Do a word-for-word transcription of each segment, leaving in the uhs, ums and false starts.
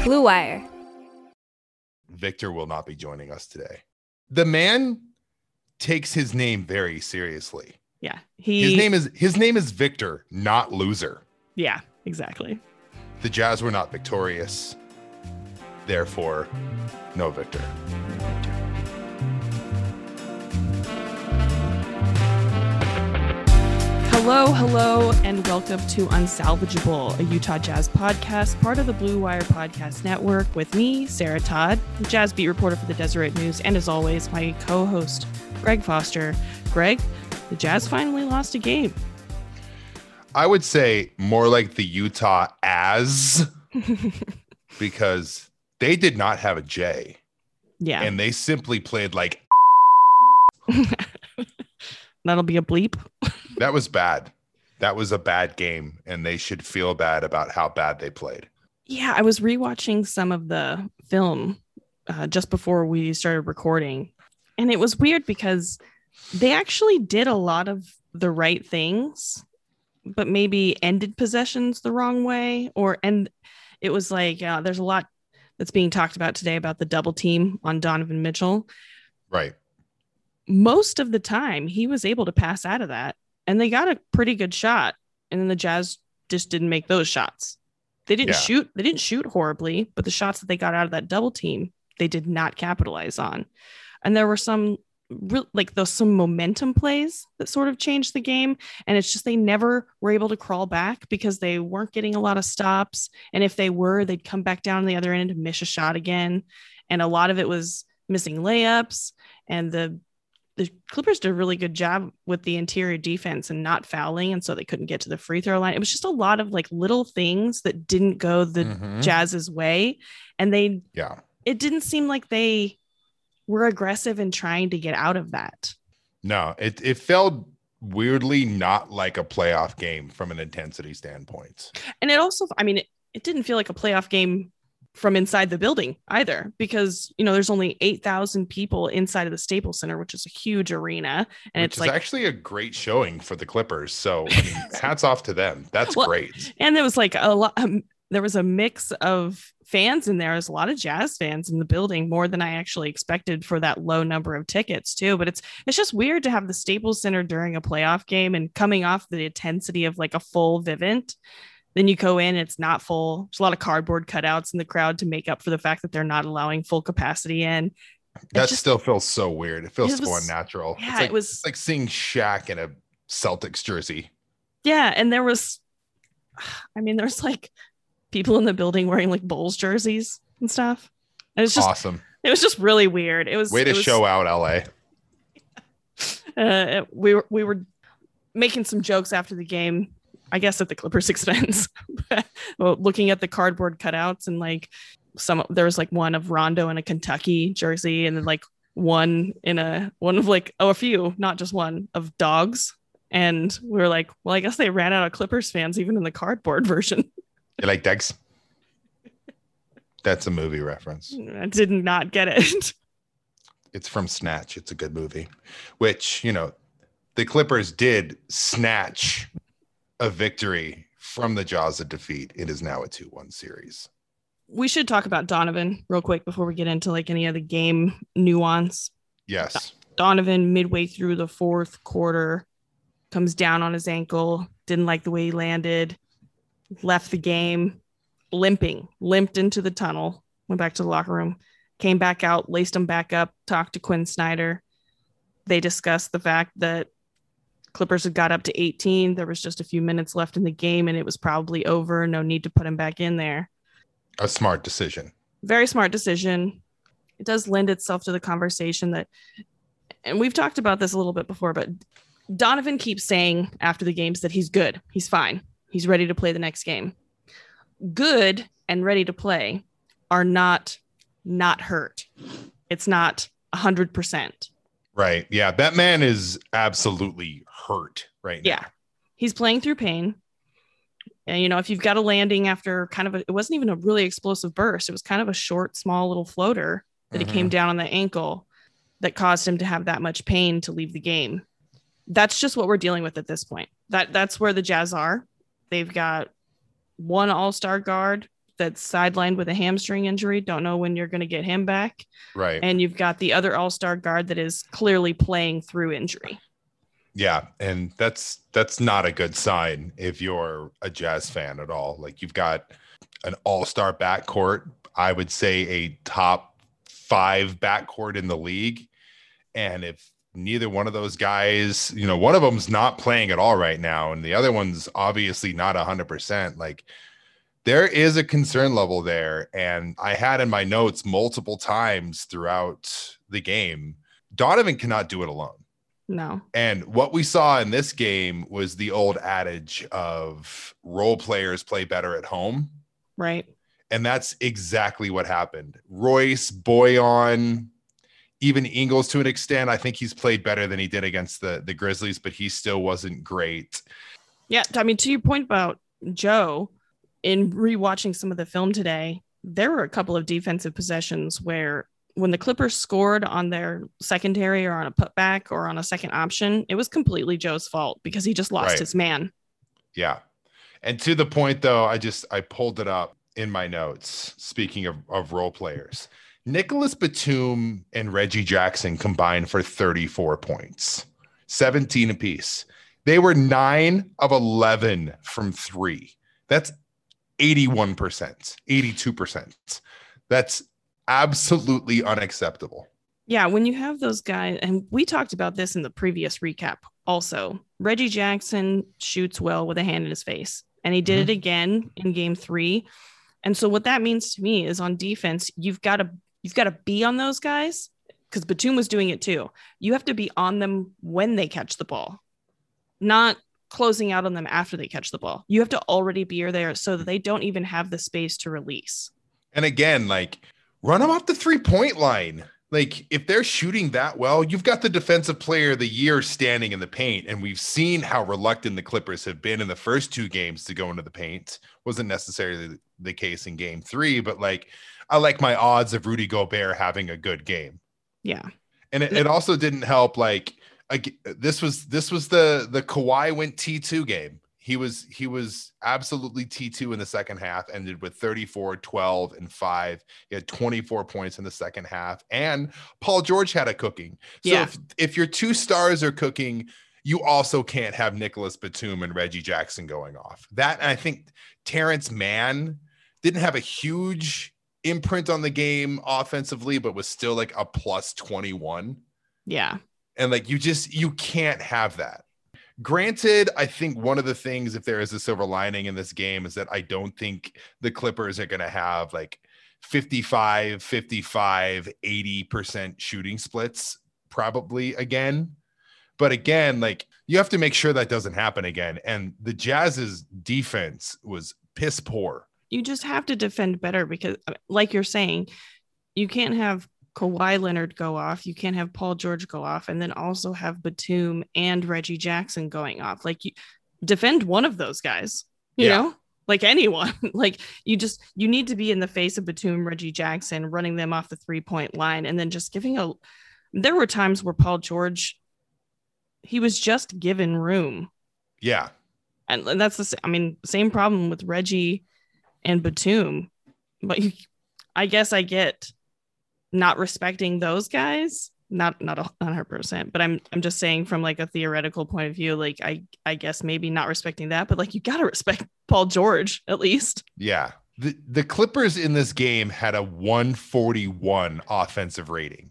Blue Wire. Victor will not be joining us today. The man takes his name very seriously. Yeah. He His name is his name is Victor, not loser. Yeah, exactly. The Jazz were not victorious. Therefore, no Victor. Hello, hello, and welcome to Unsalvageable, a Utah Jazz podcast, part of the Blue Wire Podcast Network, with me, Sarah Todd, the Jazz beat reporter for the Deseret News, and as always, my co-host, Greg Foster. Greg, the Jazz finally lost a game. I would say more like the Utah as, because they did not have a J. Yeah. And they simply played like. That'll be a bleep. That was bad. That was a bad game, and they should feel bad about how bad they played. Yeah, I was rewatching some of the film uh, just before we started recording, and it was weird because they actually did a lot of the right things, but maybe ended possessions the wrong way, or and it was like uh, there's a lot that's being talked about today about the double team on Donovan Mitchell. Right. Most of the time, he was able to pass out of that, and they got a pretty good shot. And then the Jazz just didn't make those shots. They didn't Yeah. shoot. They didn't shoot horribly, but the shots that they got out of that double team, they did not capitalize on. And there were some real, like those some momentum plays that sort of changed the game. And it's just they never were able to crawl back because they weren't getting a lot of stops. And if they were, they'd come back down the other end and miss a shot again. And a lot of it was missing layups, and the The Clippers did a really good job with the interior defense and not fouling, and so they couldn't get to the free throw line. It was just a lot of like little things that didn't go the Mm-hmm. Jazz's way, and they Yeah. it didn't seem like they were aggressive in trying to get out of that. No, it, it felt weirdly not like a playoff game from an intensity standpoint. And it also, I mean, it, it didn't feel like a playoff game from inside the building either, because, you know, there's only eight thousand people inside of the Staples Center, which is a huge arena. And Which it's is like actually a great showing for the Clippers. So I mean, hats off to them. That's Well, great. And there was like a lot, um, there was a mix of fans in there. There's a lot of Jazz fans in the building, more than I actually expected for that low number of tickets too. But it's, it's just weird to have the Staples Center during a playoff game and coming off the intensity of like a full Vivint. Then you go in, it's not full. There's a lot of cardboard cutouts in the crowd to make up for the fact that they're not allowing full capacity in. That just- still feels so weird. It feels It was- so unnatural. yeah, it's like, it was- it's like seeing Shaq in a Celtics jersey. Yeah. And there was, I mean, there's like people in the building wearing like Bulls jerseys and stuff. And it's just, Awesome. it was just really weird. It was Way to it was, show out L A. Uh, we were, we were making some jokes after the game, I guess at the Clippers' expense, well, looking at the cardboard cutouts, and like some, there was like one of Rondo in a Kentucky jersey, and then like one in a, one of like, oh, a few, not just one, of dogs. And we were like, well, I guess they ran out of Clippers fans even in the cardboard version. You like Dex? That's a movie reference. I did not get it. It's from Snatch. It's a good movie, which, you know, the Clippers did snatch a victory from the jaws of defeat. It is now a two one series. We should talk about Donovan real quick before we get into like any of the game nuance. Yes. Donovan, midway through the fourth quarter, comes down on his ankle, didn't like the way he landed, left the game, limping, limped into the tunnel, went back to the locker room, came back out, laced him back up, talked to Quinn Snyder. They discussed the fact that Clippers had got up to eighteen. There was just a few minutes left in the game, and it was probably over. No need to put him back in there. A smart decision. Very smart decision. It does lend itself to the conversation that, and we've talked about this a little bit before, but Donovan keeps saying after the games that he's good. He's fine. He's ready to play the next game. Good and ready to play are not not hurt. It's not one hundred percent. Right. Yeah. That man is absolutely hurt right now. Yeah. He's playing through pain. And, you know, if you've got a landing after kind of a, it wasn't even a really explosive burst. It was kind of a short, small little floater that Mhm. he came down on the ankle that caused him to have that much pain to leave the game. That's just what we're dealing with at this point. That that's where the Jazz are. They've got one all-star guard, that's sidelined with a hamstring injury. Don't know when you're going to get him back. Right. And you've got the other all-star guard that is clearly playing through injury. Yeah, and that's that's not a good sign if you're a Jazz fan at all. Like, you've got an all-star backcourt, I would say a top five backcourt in the league. And if neither one of those guys, you know, one of them's not playing at all right now, and the other one's obviously not one hundred percent, like, there is a concern level there. And I had in my notes multiple times throughout the game, Donovan cannot do it alone. No. And what we saw in this game was the old adage of role players play better at home. Right. And that's exactly what happened. Royce, Boyan, even Ingles to an extent. I think he's played better than he did against the, the Grizzlies, but he still wasn't great. Yeah. I mean, to your point about Joe, in rewatching some of the film today, there were a couple of defensive possessions where when the Clippers scored on their secondary or on a putback or on a second option, it was completely Joe's fault because he just lost Right. his man. Yeah. And to the point, though, I just I pulled it up in my notes. Speaking of, of role players, Nicholas Batum and Reggie Jackson combined for thirty-four points, seventeen apiece. They were nine of eleven from three. That's eighty-one percent, eighty-two percent. That's absolutely unacceptable. Yeah, when you have those guys, and we talked about this in the previous recap also, Reggie Jackson shoots well with a hand in his face, and he did mm-hmm. it again in game three. And so what that means to me is on defense, you've got to you've got to be on those guys, because Batum was doing it too. You have to be on them when they catch the ball, not closing out on them after they catch the ball. You have to already be there so that they don't even have the space to release. And again, like, run them off the three-point line. Like, if they're shooting that well, you've got the defensive player of the year standing in the paint. And we've seen how reluctant the Clippers have been in the first two games to go into the paint. Wasn't necessarily the case in game three, but like, I like my odds of Rudy Gobert having a good game. Yeah. And it, it also didn't help. Like, this was, this was the, the Kawhi went T two game. He was he was absolutely T two in the second half, ended with thirty-four, twelve, and five. He had twenty-four points in the second half, and Paul George had a cooking. So yeah. if, if your two stars are cooking, you also can't have Nicholas Batum and Reggie Jackson going off. That, and I think Terrence Mann didn't have a huge imprint on the game offensively, but was still like a plus twenty-one. Yeah. And like, you just, you can't have that. Granted, I think one of the things, if there is a silver lining in this game, is that I don't think the Clippers are going to have like fifty-five, fifty-five, eighty percent shooting splits probably again. But again, like, you have to make sure that doesn't happen again. And the Jazz's defense was piss poor. You just have to defend better because, like you're saying, you can't have Kawhi Leonard go off. You can't have Paul George go off and then also have Batum and Reggie Jackson going off. Like, you defend one of those guys, you yeah. know, like anyone. Like, you just, you need to be in the face of Batum, Reggie Jackson, running them off the three point line. And then just giving a, there were times where Paul George, he was just given room. Yeah. And, and that's the, I mean, same problem with Reggie and Batum, but you, I guess I get not respecting those guys, not not a hundred percent, but I'm I'm just saying from like a theoretical point of view, like I I guess maybe not respecting that, but like, you got to respect Paul George at least. Yeah, the the Clippers in this game had a one forty-one offensive rating,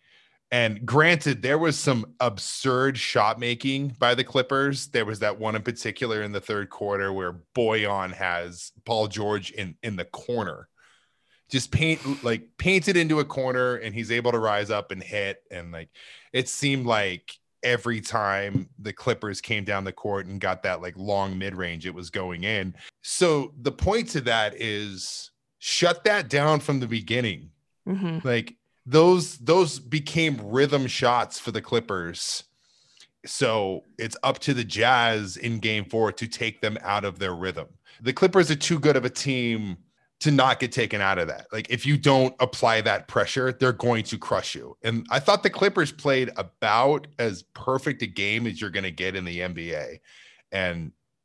and granted, there was some absurd shot making by the Clippers. There was that one in particular in the third quarter where Boyan has Paul George in in the corner. Just paint like painted into a corner, and he's able to rise up and hit. And like, it seemed like every time the Clippers came down the court and got that like long mid range, it was going in. So the point to that is shut that down from the beginning. Mm-hmm. Like, those those became rhythm shots for the Clippers. So it's up to the Jazz in game four to take them out of their rhythm. The Clippers are too good of a team to not get taken out of that. Like, if you don't apply that pressure, they're going to crush you. And I thought the Clippers played about as perfect a game as you're going to get in the N B A. And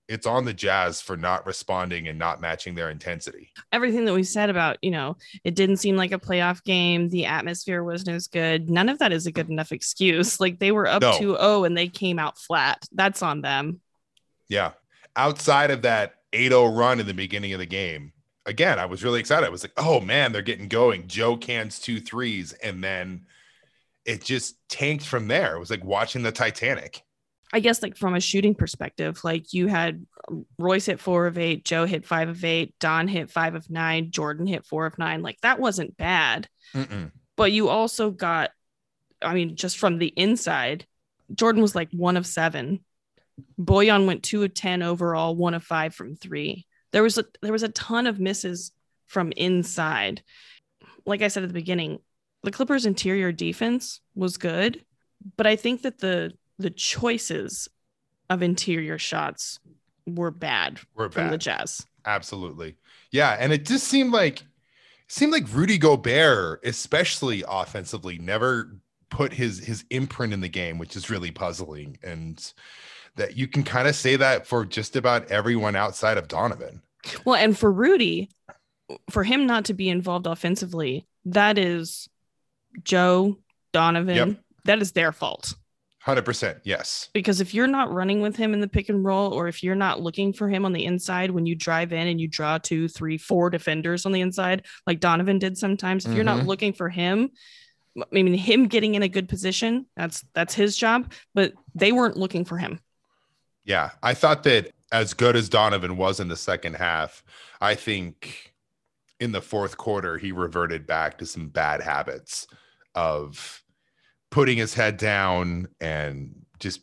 it's on the Jazz for not responding and not matching their intensity. Everything that we said about, you know, it didn't seem like a playoff game. The atmosphere wasn't as good. None of that is a good enough excuse. Like they were up No. two oh and they came out flat. That's on them. Yeah. Outside of that eight oh run in the beginning of the game, again, I was really excited. I was like, oh man, they're getting going. Joe cans two threes. And then it just tanked from there. It was like watching the Titanic. I guess like from a shooting perspective, like you had Royce hit four of eight, Joe hit five of eight, Don hit five of nine, Jordan hit four of nine. Like that wasn't bad. Mm-mm. But you also got, I mean, just from the inside, Jordan was like one of seven. Bojan went two of ten overall, one of five from three. There was a there was a ton of misses from inside. Like I said at the beginning, the Clippers' interior defense was good, but I think that the the choices of interior shots were bad were from bad. the Jazz. Absolutely. Yeah. And it just seemed like, it seemed like Rudy Gobert, especially offensively, never put his, his imprint in the game, which is really puzzling. And that you can kind of say that for just about everyone outside of Donovan. Well, and for Rudy, for him not to be involved offensively, that is Joe, Donovan, yep. That is their fault. one hundred percent. Yes. Because if you're not running with him in the pick and roll, or if you're not looking for him on the inside when you drive in and you draw two, three, four defenders on the inside, like Donovan did sometimes, if mm-hmm. you're not looking for him, I mean, him getting in a good position, that's that's his job, but they weren't looking for him. Yeah. I thought that as good as Donovan was in the second half, I think in the fourth quarter, he reverted back to some bad habits of putting his head down and just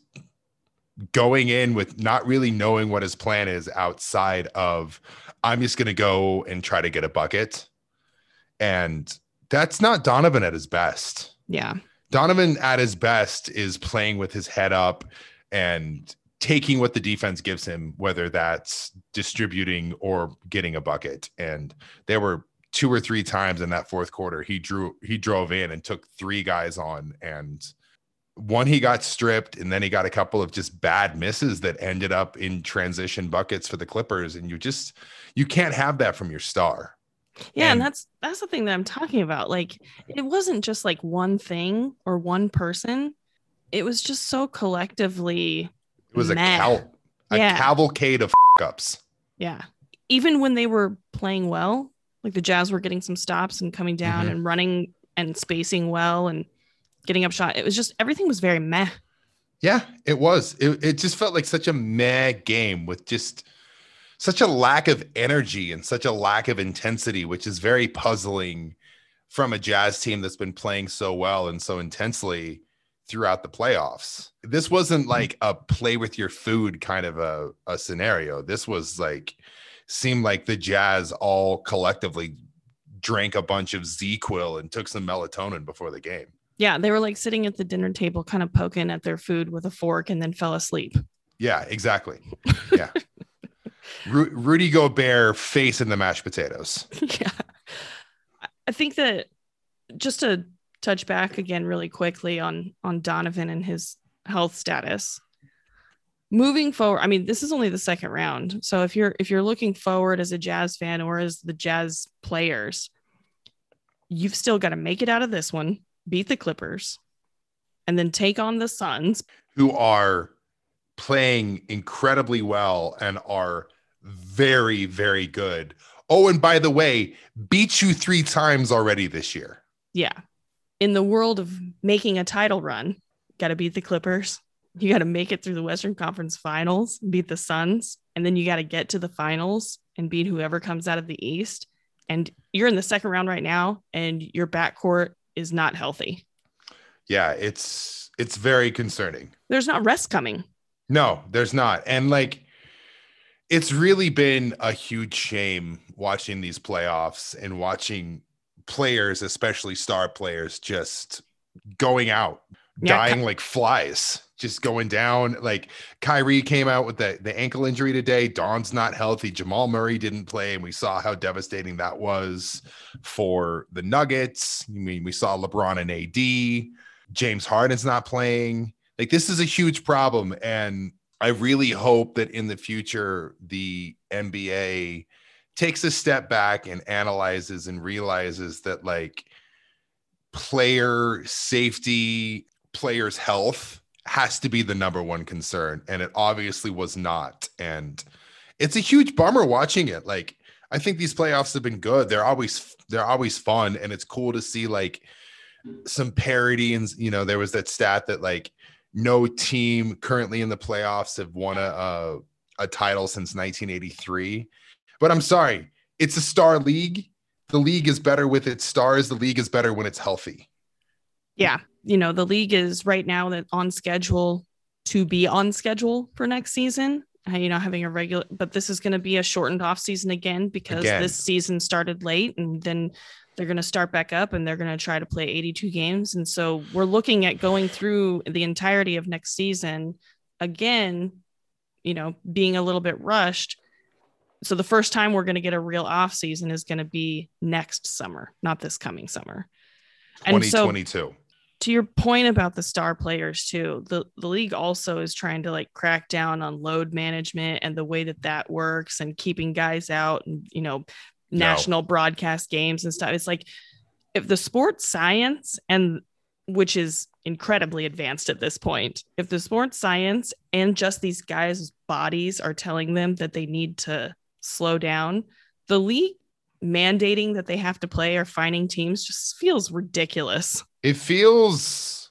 going in with not really knowing what his plan is outside of, I'm just going to go and try to get a bucket. And that's not Donovan at his best. Yeah. Donovan at his best is playing with his head up and taking what the defense gives him, whether that's distributing or getting a bucket. And there were two or three times in that fourth quarter, he drew, he drove in and took three guys on, and one, he got stripped, and then he got a couple of just bad misses that ended up in transition buckets for the Clippers. And you just, you can't have that from your star. Yeah. And, and that's, that's the thing that I'm talking about. Like, it wasn't just like one thing or one person. It was just so collectively. It was meh. a, cal- a yeah. cavalcade of f- ups. Yeah. Even when they were playing well, like the Jazz were getting some stops and coming down mm-hmm. and running and spacing well and getting up shot. It was just, everything was very meh. Yeah, it was. It, it just felt like such a meh game with just such a lack of energy and such a lack of intensity, which is very puzzling from a Jazz team that's been playing so well and so intensely throughout the playoffs. This wasn't like a play with your food kind of a, a scenario. This was like, seemed like the Jazz all collectively drank a bunch of Z-Quil and took some melatonin before the game. Yeah, they were like sitting at the dinner table kind of poking at their food with a fork and then fell asleep. Yeah, exactly. Yeah. Ru- Rudy Gobert face in the mashed potatoes. Yeah. I think that just to touch back again really quickly on on Donovan and his health status. Moving forward, I mean, this is only the second round. So if you're if you're looking forward as a Jazz fan or as the Jazz players, you've still got to make it out of this one, beat the Clippers, and then take on the Suns, who are playing incredibly well and are very, very good. Oh, and by the way, beat you three times already this year. Yeah. In the world of making a title run, got to beat the Clippers. You got to make it through the Western Conference Finals, beat the Suns, and then you got to get to the finals and beat whoever comes out of the East. And you're in the second round right now, and your backcourt is not healthy. Yeah, it's it's very concerning. There's not rest coming. No, there's not. And like, it's really been a huge shame watching these playoffs and watching players, especially star players, just going out, yeah, dying Ky- like flies, just going down. Like Kyrie came out with the, the ankle injury today. Don's not healthy. Jamal Murray didn't play, and we saw how devastating that was for the Nuggets. I mean, we saw LeBron and A D. James Harden's not playing. Like, this is a huge problem. And I really hope that in the future, the N B A takes a step back and analyzes and realizes that like player safety, players' health has to be the number one concern. And it obviously was not. And it's a huge bummer watching it. Like, I think these playoffs have been good. They're always, they're always fun. And it's cool to see like some parity. And, you know, there was that stat that like no team currently in the playoffs have won a, a, a title since nineteen eighty-three. But I'm sorry, it's a star league. The league is better with its stars. The league is better when it's healthy. Yeah. You know, the league is right now that on schedule to be on schedule for next season. Uh, you know, having a regular, but this is going to be a shortened off season again because again. This season started late, and then they're going to start back up and they're going to try to play eighty-two games. And so we're looking at going through the entirety of next season again, you know, being a little bit rushed. So the first time we're going to get a real off season is going to be next summer, not this coming summer. twenty twenty-two. And so, to your point about the star players too, the, the league also is trying to like crack down on load management and the way that that works and keeping guys out and, you know, national no. broadcast games and stuff. It's like if the sports science, and which is incredibly advanced at this point, if the sports science and just these guys' bodies are telling them that they need to slow down, the league mandating that they have to play or finding teams just feels ridiculous. It feels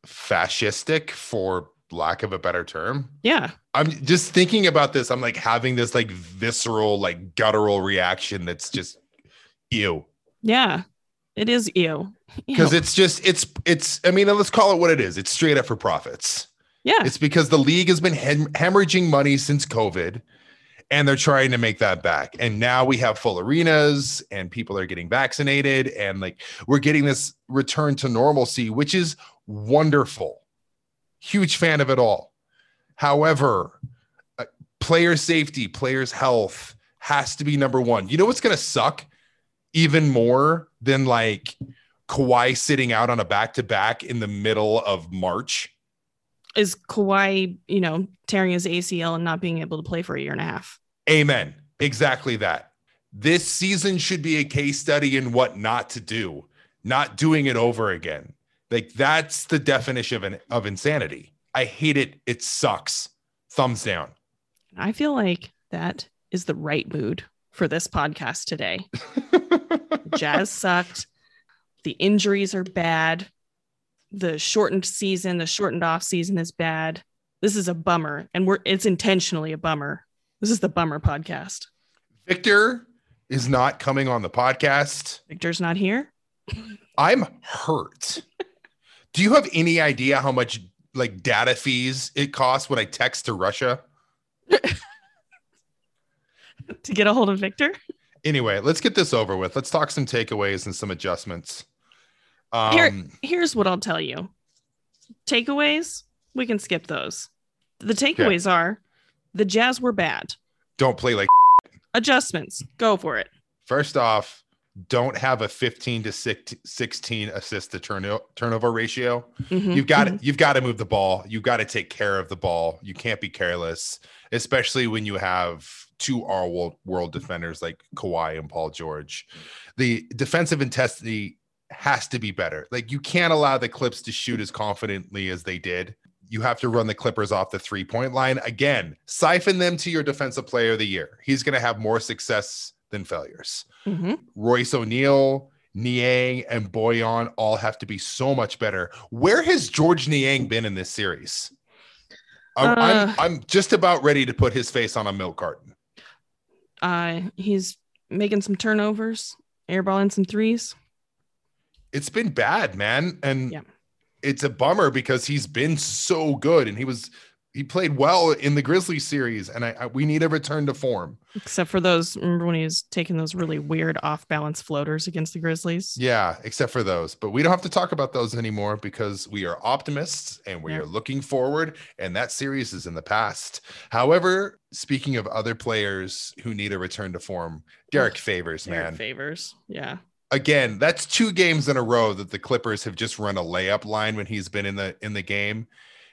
fascistic, for lack of a better term. Yeah. I'm just thinking about this. I'm like having this like visceral, like guttural reaction that's just ew. Yeah, it is ew. Because it's just, it's, it's, I mean, let's call it what it is. It's straight up for profits. Yeah. It's because the league has been hem- hemorrhaging money since COVID. And they're trying to make that back. And now we have full arenas and people are getting vaccinated. And like, we're getting this return to normalcy, which is wonderful. Huge fan of it all. However, uh, player safety, players' health has to be number one. You know what's going to suck even more than like Kawhi sitting out on a back-to-back in the middle of March? Is Kawhi, you know, tearing his A C L and not being able to play for a year and a half. Amen. Exactly that. This season should be a case study in what not to do, not doing it over again. Like that's the definition of, an, of insanity. I hate it. It sucks. Thumbs down. I feel like that is the right mood for this podcast today. Jazz sucked. The injuries are bad. The shortened season, the shortened off season is bad. This is a bummer. And we're it's intentionally a bummer. This is the bummer podcast. Victor is not coming on the podcast. Victor's not here. I'm hurt. Do you have any idea how much like data fees it costs when I text to Russia? To get a hold of Victor? Anyway, let's get this over with. Let's talk some takeaways and some adjustments. Um, Here, here's what I'll tell you. Takeaways, we can skip those. The takeaways yeah. are the Jazz were bad. Don't play like adjustments. Go for it. First off, don't have a fifteen to sixteen assist to turn, turnover ratio. Mm-hmm, you've got mm-hmm. to, you've got to move the ball. You've got to take care of the ball. You can't be careless, especially when you have two all world, world defenders like Kawhi and Paul George. The defensive intensity has to be better. Like you can't allow the Clips to shoot as confidently as they did. You have to run the Clippers off the three-point line. Again, siphon them to your defensive player of the year. He's going to have more success than failures. Mm-hmm. Royce O'Neal, Niang, and Bojan all have to be so much better. Where has George Niang been in this series? I'm, uh, I'm, I'm just about ready to put his face on a milk carton. Uh, he's making some turnovers, airballing some threes. It's been bad, man. And yeah. it's a bummer because he's been so good and he was, he played well in the Grizzlies series and I, I we need a return to form. Except for those, remember when he was taking those really weird off balance floaters against the Grizzlies? Yeah, except for those, but we don't have to talk about those anymore because we are optimists and we yeah. are looking forward and that series is in the past. However, speaking of other players who need a return to form, Derek oh, Favors, Derek man. Favors, yeah. Again, that's two games in a row that the Clippers have just run a layup line when he's been in the in the game.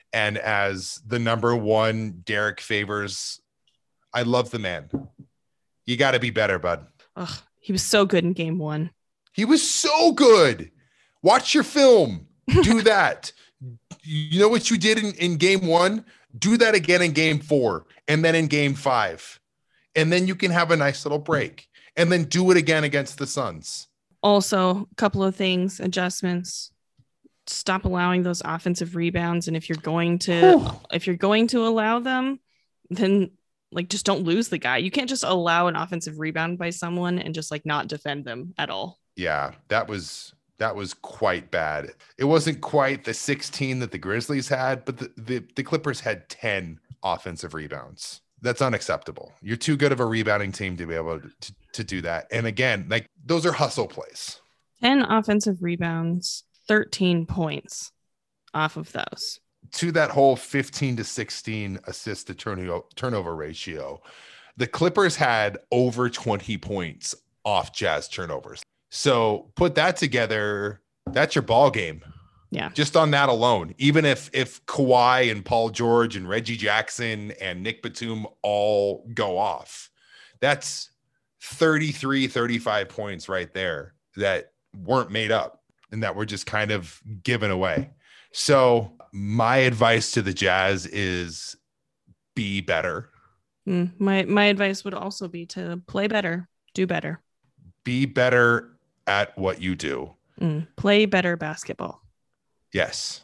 And as the number one Derek Favors, I love the man. You got to be better, bud. Ugh, he was so good in game one. He was so good. Watch your film. Do that. You know what you did in, in game one? Do that again in game four and then in game five. And then you can have a nice little break and then do it again against the Suns. Also, a couple of things, adjustments. Stop allowing those offensive rebounds. And if you're going to, Whew. if you're going to allow them, then like, just don't lose the guy. You can't just allow an offensive rebound by someone and just like not defend them at all. Yeah, that was, that was quite bad. It wasn't quite the sixteen that the Grizzlies had, but the, the, the Clippers had ten offensive rebounds. That's unacceptable. You're too good of a rebounding team to be able to, to, to do that. And again, like those are hustle plays. ten offensive rebounds, thirteen points off of those. To that whole fifteen to sixteen assist to turn- turnover ratio, the Clippers had over twenty points off Jazz turnovers. So put that together, that's your ball game. Yeah. Just on that alone, even if if Kawhi and Paul George and Reggie Jackson and Nick Batum all go off, that's thirty-three, thirty-five points right there that weren't made up and that were just kind of given away. So my advice to the Jazz is be better. Mm, my my advice would also be to play better, do better. Be better at what you do. Mm, play better basketball. Yes.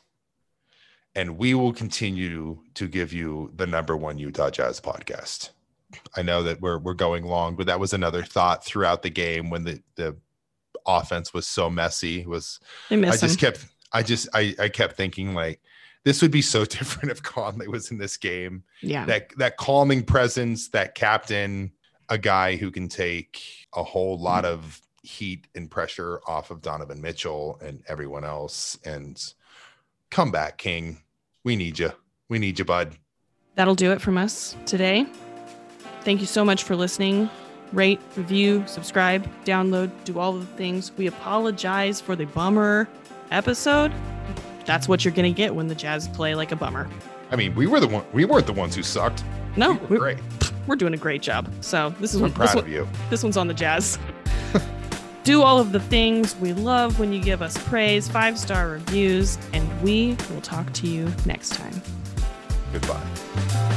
And we will continue to give you the number one Utah Jazz podcast. I know that we're we're going long, but that was another thought throughout the game when the, the offense was so messy. Was I, miss I just him. kept I just I, I kept thinking like this would be so different if Conley was in this game. Yeah. That that calming presence, that captain, a guy who can take a whole lot of heat and pressure off of Donovan Mitchell and everyone else. And come back, King. We need you. We need you, bud. That'll do it from us today. Thank you so much for listening. Rate, review, subscribe, download, do all the things. We apologize for the bummer episode. That's what you're going to get when the Jazz play like a bummer. I mean, we were the one. We weren't the ones who sucked. No, we were we're great. We're doing a great job. So this is I'm what, proud this of one, you. This one's on the Jazz. Do all of the things. We love when you give us praise, five-star reviews, and we will talk to you next time. Goodbye.